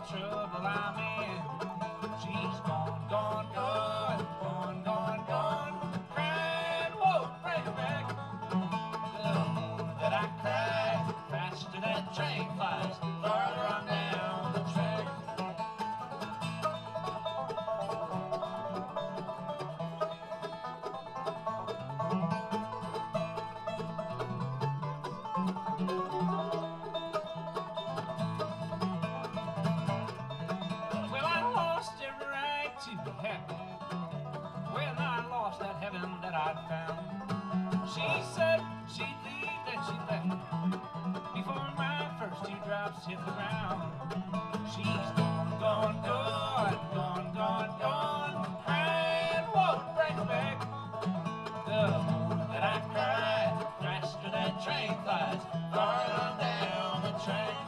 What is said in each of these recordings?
trouble I'm in. She's gone, gone, gone, gone, gone, gone. Crying, whoa, bring her back. The more that I cry, faster that train flies, farther on down the track. Well, I lost every right to be happy. Well, I lost that heaven that I'd found. She said she'd leave, then she left before my first two drops hit the ground. She's gone, gone, gone, gone, gone, gone. Crying, won't bring her back. The more that I cry, faster that train flies, farther on down the track.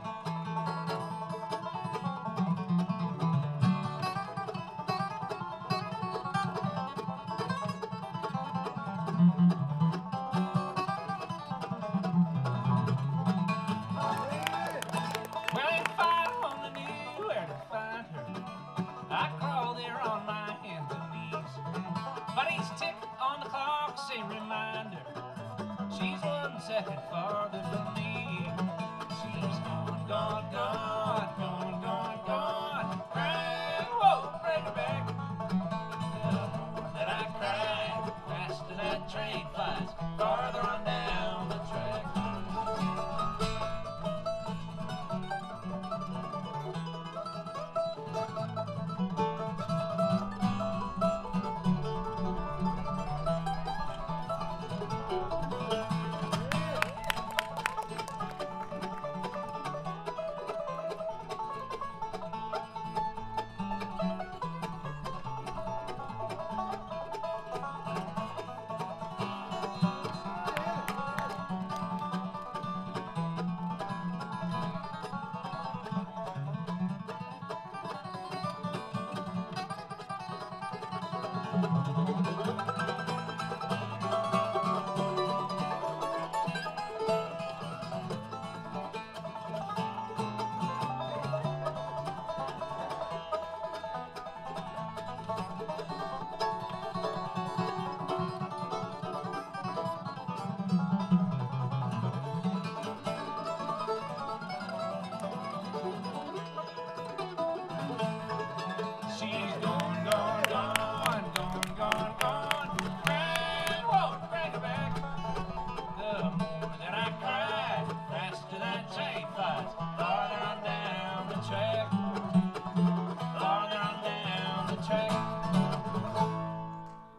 Well, if I only knew where to find her, I'd crawl there on my hands and knees. But each tick on the clock's a reminder, she's 1 second farther from me. She's gone, gone, gone, gone, gone, gone. Crying, whoa, bring her back. The more that I cry, faster that train flies, farther on down the track.